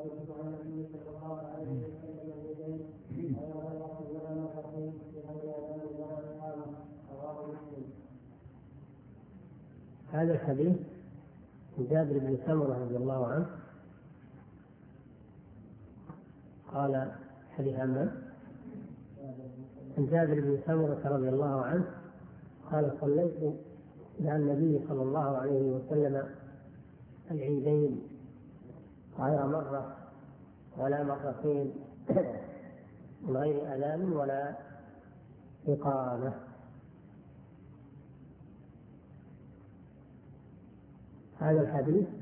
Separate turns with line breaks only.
هذا الحديث جابر بن سمرة رضي الله عنه قال حديث عن جابر بن سمرة رضي الله عنه قال صليت مع النبي صلى الله عليه وسلم العيدين غير مرة ولا مرتين من غير أذان ولا إقامة. هذا الحديث